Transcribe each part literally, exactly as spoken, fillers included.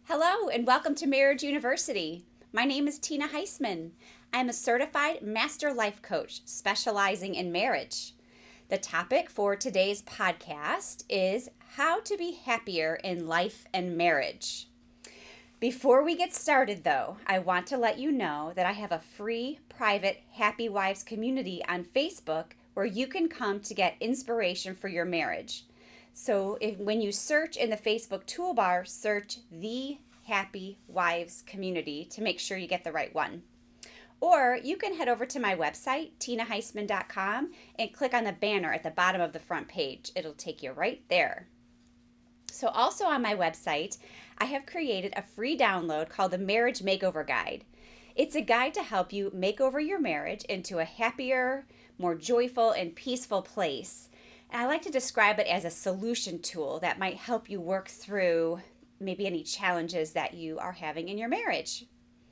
Hello, and welcome to Marriage University. My name is Tina Heisman. I am a certified master life coach specializing in marriage. The topic for today's podcast is how to be happier in life and marriage. Before we get started, though, I want to let you know that I have a free, private Happy Wives community on Facebook where you can come to get inspiration for your marriage. So if, when you search in the Facebook toolbar, search the Happy Wives community to make sure you get the right one. Or you can head over to my website, tina heisman dot com, and click on the banner at the bottom of the front page. It'll take you right there. So also on my website, I have created a free download called the Marriage Makeover Guide. It's a guide to help you make over your marriage into a happier, more joyful, and peaceful place. And I like to describe it as a solution tool that might help you work through maybe any challenges that you are having in your marriage.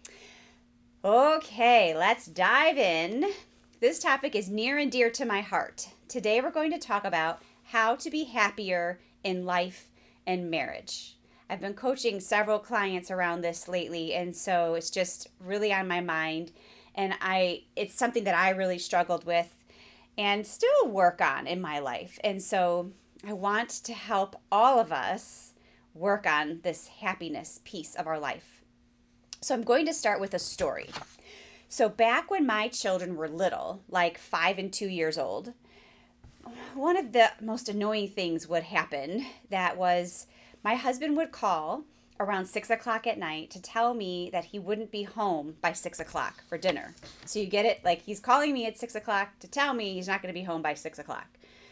Okay, let's dive in. This topic is near and dear to my heart. Today we're going to talk about how to be happier in life and marriage. I've been coaching several clients around this lately, and so it's just really on my mind. And I it's something that I really struggled with and still work on in my life. And so I want to help all of us work on this happiness piece of our life. So I'm going to start with a story. So back when my children were little, like five and two years old, one of the most annoying things would happen. That was my husband would call around six o'clock at night to tell me that he wouldn't be home by six o'clock for dinner. So you get it? Like he's calling me at six o'clock to tell me he's not going to be home by six o'clock.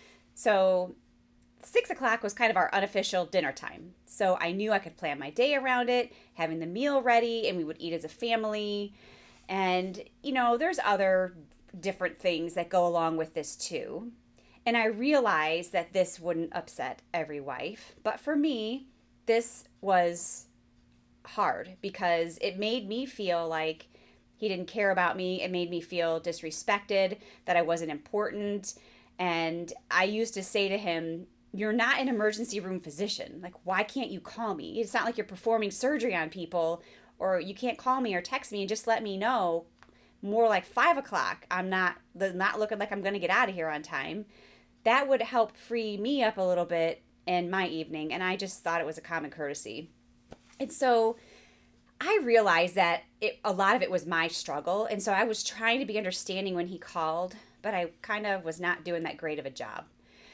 So six o'clock was kind of our unofficial dinner time. So I knew I could plan my day around it, having the meal ready, and we would eat as a family. And, you know, there's other different things that go along with this too. And I realized that this wouldn't upset every wife. But for me, this was hard because it made me feel like he didn't care about me. It made me feel disrespected, that I wasn't important. And I used to say to him, "You're not an emergency room physician. Like, why can't you call me? It's not like you're performing surgery on people, or you can't call me or text me and just let me know more like five o'clock. I'm not, not looking like I'm going to get out of here on time." That would help free me up a little bit in my evening, and I just thought it was a common courtesy. And so I realized that it, a lot of it was my struggle, and so I was trying to be understanding when he called, but I kind of was not doing that great of a job.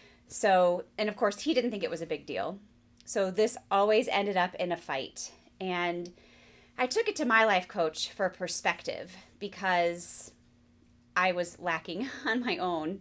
So, and of course, he didn't think it was a big deal. So this always ended up in a fight, and I took it to my life coach for perspective because I was lacking on my own.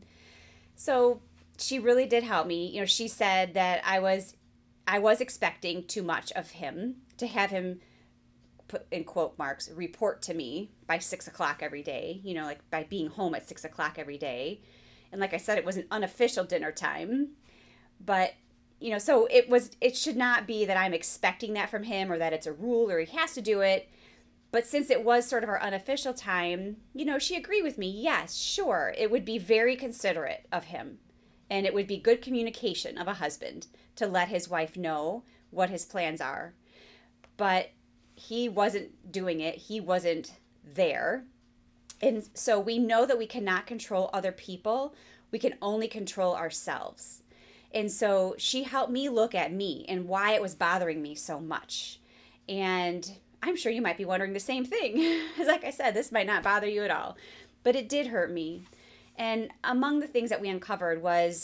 So she really did help me. You know, she said that I was I was expecting too much of him, to have him, put in quote marks, report to me by six o'clock every day, you know, like by being home at six o'clock every day. And like I said, it was an unofficial dinner time. But, you know, so it was, it should not be that I'm expecting that from him or that it's a rule or he has to do it. But since it was sort of our unofficial time, you know, she agreed with me. Yes, sure, it would be very considerate of him. And it would be good communication of a husband to let his wife know what his plans are. But he wasn't doing it. He wasn't there. And so we know that we cannot control other people. We can only control ourselves. And so she helped me look at me and why it was bothering me so much. And I'm sure you might be wondering the same thing. Like I said, this might not bother you at all, but it did hurt me. And among the things that we uncovered was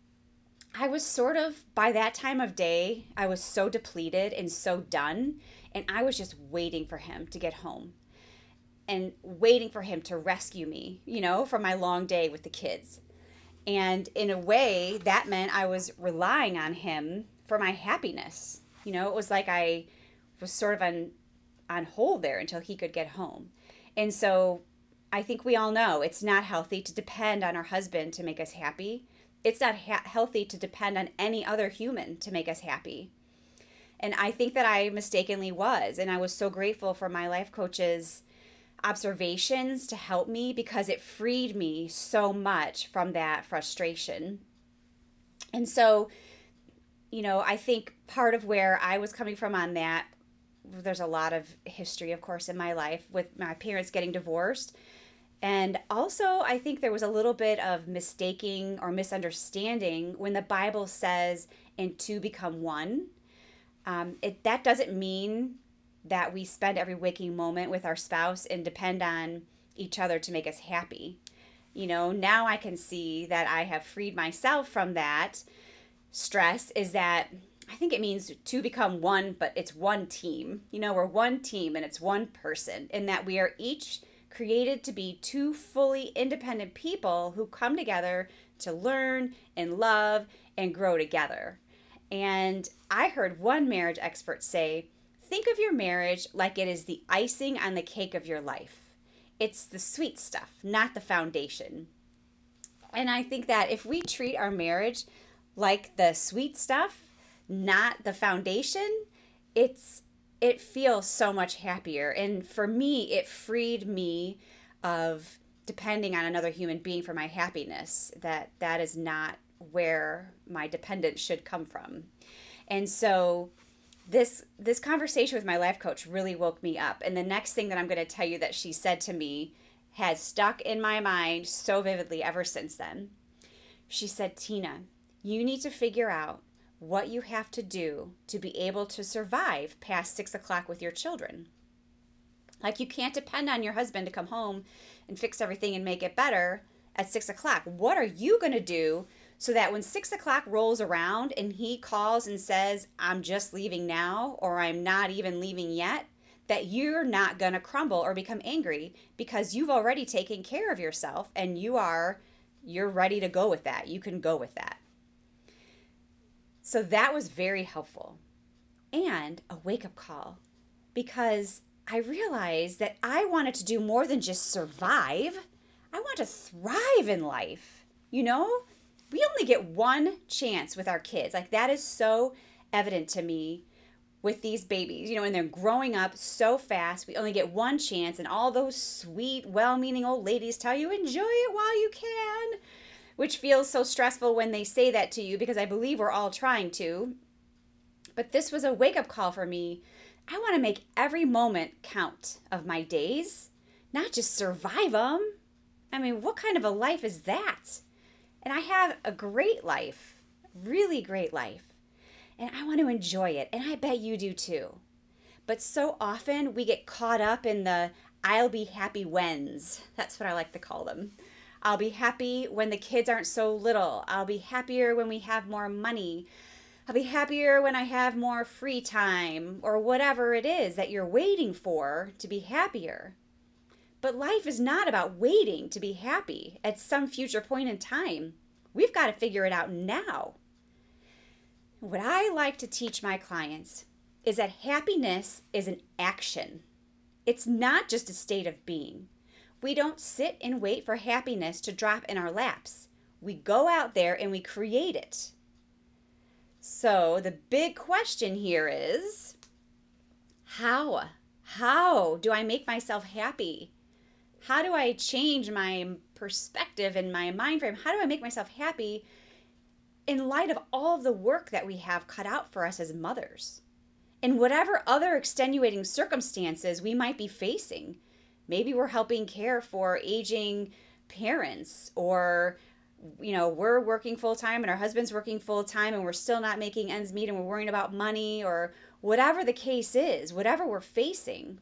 I was sort of, by that time of day, I was so depleted and so done. And I was just waiting for him to get home and waiting for him to rescue me, you know, from my long day with the kids. And in a way, that meant I was relying on him for my happiness. You know, it was like I was sort of on, on hold there until he could get home. And so I think we all know it's not healthy to depend on our husband to make us happy. It's not ha- healthy to depend on any other human to make us happy. And I think that I mistakenly was. And I was so grateful for my life coach's observations to help me because it freed me so much from that frustration. And so, you know, I think part of where I was coming from on that there's a lot of history, of course, in my life with my parents getting divorced. And also, I think there was a little bit of mistaking or misunderstanding when the Bible says, and two become one. Um, it, that doesn't mean that we spend every waking moment with our spouse and depend on each other to make us happy. You know, now I can see that I have freed myself from that stress, is that I think it means to become one, but it's one team. You know, we're one team and it's one person, and that we are each created to be two fully independent people who come together to learn and love and grow together. And I heard one marriage expert say, think of your marriage like it is the icing on the cake of your life. It's the sweet stuff, not the foundation. And I think that if we treat our marriage like the sweet stuff, not the foundation, it's it feels so much happier. And for me, it freed me of depending on another human being for my happiness. That that is not where my dependence should come from. And so this this conversation with my life coach really woke me up. And the next thing that I'm going to tell you that she said to me has stuck in my mind so vividly ever since then. She said, Tina, you need to figure out what you have to do to be able to survive past six o'clock with your children. Like, you can't depend on your husband to come home and fix everything and make it better at six o'clock. What are you going to do so that when six o'clock rolls around and he calls and says, I'm just leaving now, or I'm not even leaving yet, that you're not going to crumble or become angry because you've already taken care of yourself and you are, you're ready to go with that. You can go with that. So that was very helpful and a wake-up call, because I realized that I wanted to do more than just survive. I want to thrive in life. You know, we only get one chance with our kids. Like, that is so evident to me with these babies, you know, and they're growing up so fast. We only get one chance, and all those sweet, well-meaning old ladies tell you, enjoy it while you can, which feels so stressful when they say that to you, because I believe we're all trying to. But this was a wake-up call for me. I want to make every moment count of my days, not just survive them. I mean, what kind of a life is that? And I have a great life, really great life. And I want to enjoy it. And I bet you do too. But so often we get caught up in the I'll be happy whens. That's what I like to call them. I'll be happy when the kids aren't so little. I'll be happier when we have more money. I'll be happier when I have more free time, or whatever it is that you're waiting for to be happier. But life is not about waiting to be happy at some future point in time. We've got to figure it out now. What I like to teach my clients is that happiness is an action. It's not just a state of being. We don't sit and wait for happiness to drop in our laps. We go out there and we create it. So the big question here is, how? How do I make myself happy? How do I change my perspective and my mind frame? How do I make myself happy in light of all of the work that we have cut out for us as mothers? And whatever other extenuating circumstances we might be facing. Maybe we're helping care for aging parents, or, you know, we're working full time and our husband's working full time and we're still not making ends meet and we're worrying about money, or whatever the case is, whatever we're facing.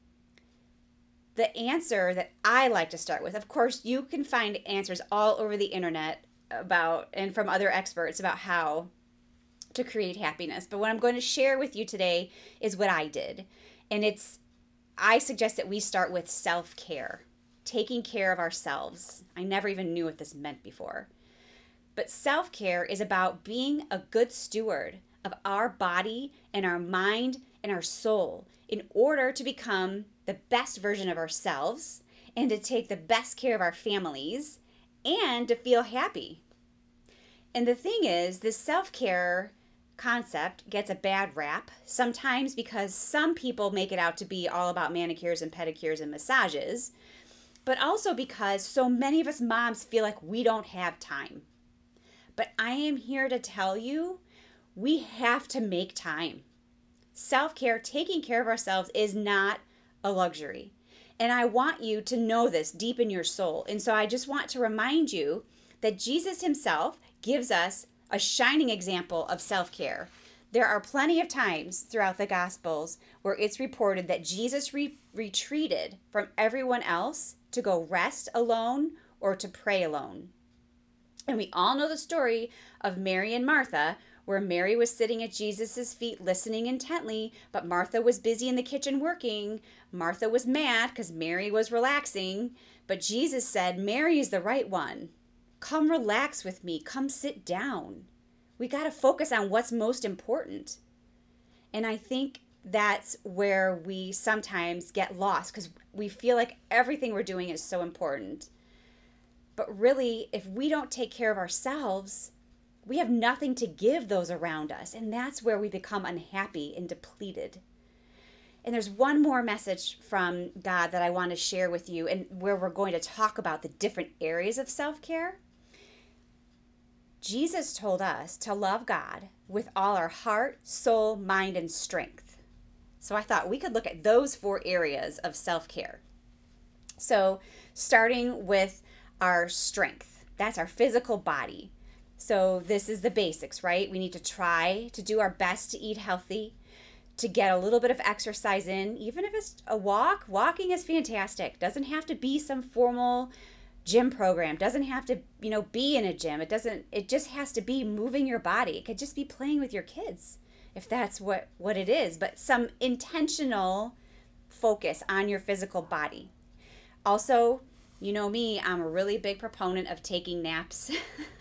The answer that I like to start with, of course, you can find answers all over the internet about, and from other experts about how to create happiness. But what I'm going to share with you today is what I did. And it's, I suggest that we start with self-care, taking care of ourselves. I never even knew what this meant before. But self-care is about being a good steward of our body and our mind and our soul in order to become the best version of ourselves and to take the best care of our families and to feel happy. And the thing is, this self-care concept gets a bad rap, sometimes because some people make it out to be all about manicures and pedicures and massages, but also because so many of us moms feel like we don't have time. But I am here to tell you, we have to make time. self-care, taking care of ourselves, is not a luxury. And I want you to know this deep in your soul. And so I just want to remind you that Jesus himself gives us a shining example of self-care. There are plenty of times throughout the Gospels where it's reported that Jesus re- retreated from everyone else to go rest alone or to pray alone. And we all know the story of Mary and Martha, where Mary was sitting at Jesus' feet listening intently, but Martha was busy in the kitchen working. Martha was mad because Mary was relaxing, but Jesus said, Mary is the right one. Come relax with me. Come sit down. We got to focus on what's most important. And I think that's where we sometimes get lost because we feel like everything we're doing is so important. But really, if we don't take care of ourselves, we have nothing to give those around us. And that's where we become unhappy and depleted. And there's one more message from God that I want to share with you, and where we're going to talk about the different areas of self-care. Jesus told us to love God with all our heart, soul, mind, and strength. So I thought we could look at those four areas of self-care. So starting with our strength, that's our physical body. So this is the basics, right? We need to try to do our best to eat healthy, to get a little bit of exercise in, even if it's a walk. Walking is fantastic. Doesn't have to be some formal gym program. Doesn't have to, you know, be in a gym. It doesn't, it just has to be moving your body. It could just be playing with your kids if that's what, what it is, but some intentional focus on your physical body. Also, you know me, I'm a really big proponent of taking naps.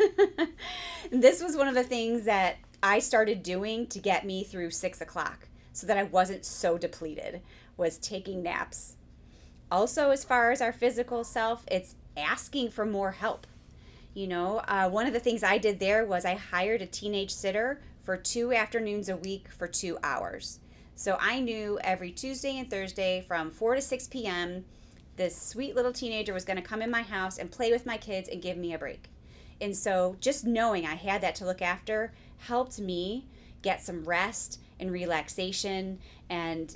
This was one of the things that I started doing to get me through six o'clock so that I wasn't so depleted, was taking naps. Also, as far as our physical self, it's asking for more help. You know, uh, one of the things I did there was I hired a teenage sitter for two afternoons a week for two hours. So I knew every Tuesday and Thursday from four to six p.m., this sweet little teenager was going to come in my house and play with my kids and give me a break. And so just knowing I had that to look after helped me get some rest and relaxation and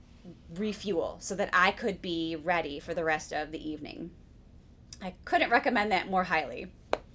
refuel so that I could be ready for the rest of the evening. I couldn't recommend that more highly.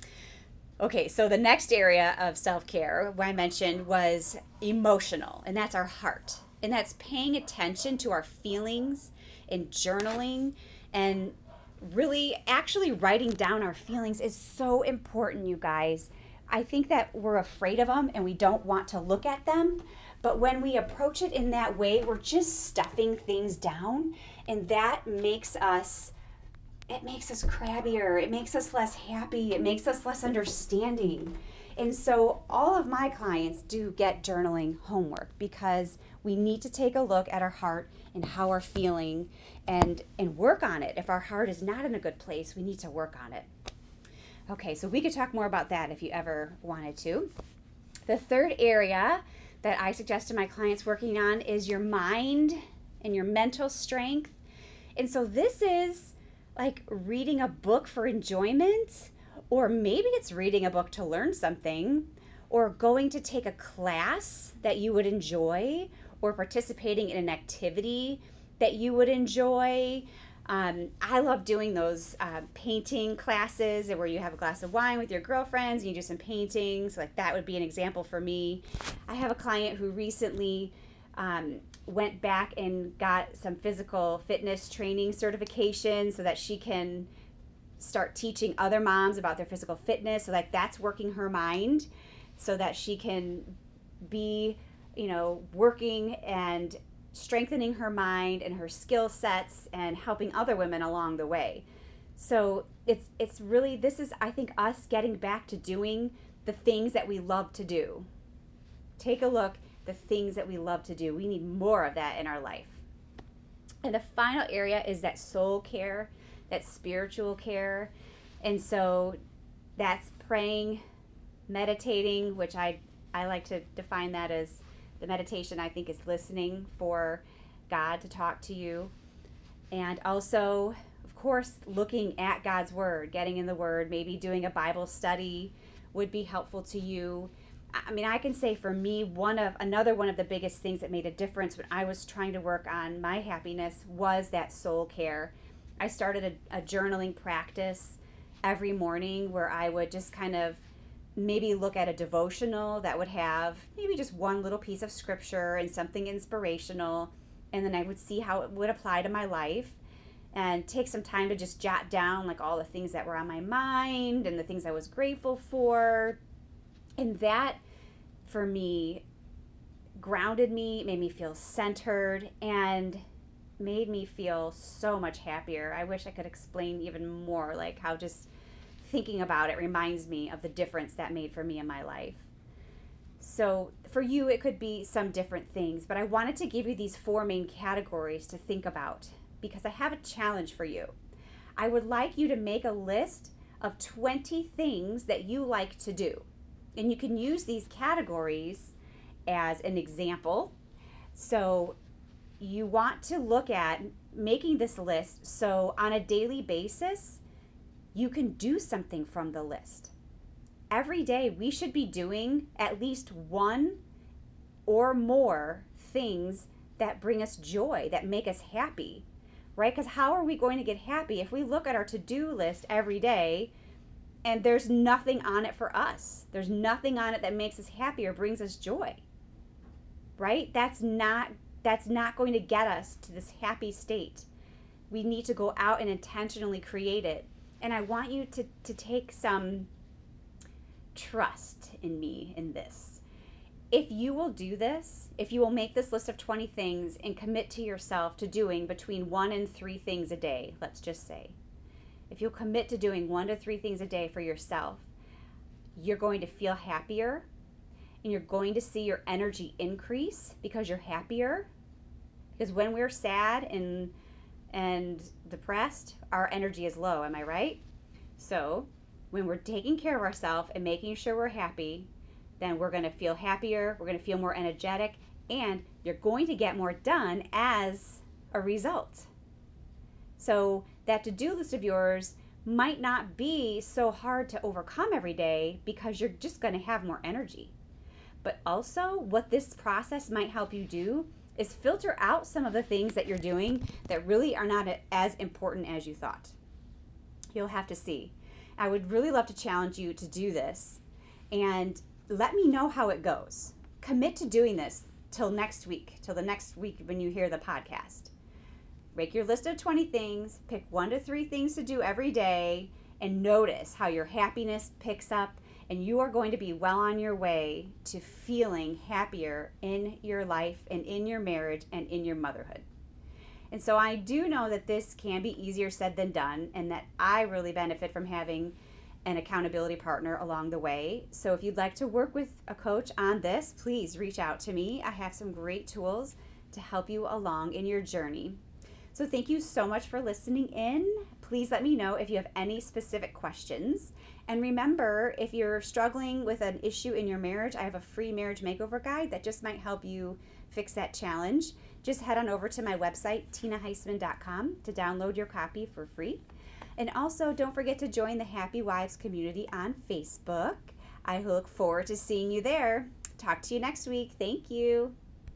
Okay, so the next area of self-care I mentioned was emotional, and that's our heart. And that's paying attention to our feelings and journaling, and really actually writing down our feelings is so important, you guys. I think that we're afraid of them and we don't want to look at them. But when we approach it in that way, we're just stuffing things down, and that makes us, it makes us crabbier. It makes us less happy. It makes us less understanding. And so all of my clients do get journaling homework because we need to take a look at our heart and how we're feeling and, and work on it. If our heart is not in a good place, we need to work on it. Okay, so we could talk more about that if you ever wanted to. The third area that I suggest to my clients working on is your mind and your mental strength. And so this is like reading a book for enjoyment, or maybe it's reading a book to learn something, or going to take a class that you would enjoy, or participating in an activity that you would enjoy. Um, I love doing those uh, painting classes where you have a glass of wine with your girlfriends and you do some paintings. Like that would be an example for me. I have a client who recently um, went back and got some physical fitness training certification so that she can start teaching other moms about their physical fitness. So like that's working her mind so that she can be, you know, working and strengthening her mind and her skill sets and helping other women along the way. So it's it's really, this is, I think, us getting back to doing the things that we love to do. Take a look, the things that we love to do. We need more of that in our life. And the final area is that soul care, that spiritual care. And so that's praying, meditating, which I, I like to define that as the meditation, I think, is listening for God to talk to you. And also, of course, looking at God's Word, getting in the Word, maybe doing a Bible study would be helpful to you. I mean, I can say for me, one of another one of the biggest things that made a difference when I was trying to work on my happiness was that soul care. I started a, a journaling practice every morning where I would just kind of maybe look at a devotional that would have maybe just one little piece of scripture and something inspirational, and then I would see how it would apply to my life and take some time to just jot down like all the things that were on my mind and the things I was grateful for. And that for me grounded me, made me feel centered, and made me feel so much happier. I wish I could explain even more like how just thinking about it reminds me of the difference that made for me in my life. So for you, it could be some different things, but I wanted to give you these four main categories to think about because I have a challenge for you. I would like you to make a list of twenty things that you like to do. And you can use these categories as an example. So you want to look at making this list so on a daily basis, you can do something from the list. Every day we should be doing at least one or more things that bring us joy, that make us happy, right? Because how are we going to get happy if we look at our to-do list every day and there's nothing on it for us? There's nothing on it that makes us happy or brings us joy, right? That's not, that's not going to get us to this happy state. We need to go out and intentionally create it. And I want you to, to take some trust in me in this. If you will do this, if you will make this list of twenty things and commit to yourself to doing between one and three things a day, let's just say, if you'll commit to doing one to three things a day for yourself, you're going to feel happier and you're going to see your energy increase because you're happier. Because when we're sad and and depressed, our energy is low, am I right? So when we're taking care of ourselves and making sure we're happy, then we're going to feel happier, we're going to feel more energetic, and you're going to get more done as a result. So that to-do list of yours might not be so hard to overcome every day because you're just going to have more energy. But also what this process might help you do is filter out some of the things that you're doing that really are not as important as you thought. You'll have to see. I would really love to challenge you to do this and let me know how it goes. Commit to doing this till next week, till the next week when you hear the podcast. Make your list of twenty things, pick one to three things to do every day, and notice how your happiness picks up, and you are going to be well on your way to feeling happier in your life and in your marriage and in your motherhood. And so I do know that this can be easier said than done, and that I really benefit from having an accountability partner along the way. So if you'd like to work with a coach on this, please reach out to me. I have some great tools to help you along in your journey. So thank you so much for listening in. Please let me know if you have any specific questions. And remember, if you're struggling with an issue in your marriage, I have a free marriage makeover guide that just might help you fix that challenge. Just head on over to my website, tina heisman dot com, to download your copy for free. And also, don't forget to join the Happy Wives community on Facebook. I look forward to seeing you there. Talk to you next week. Thank you.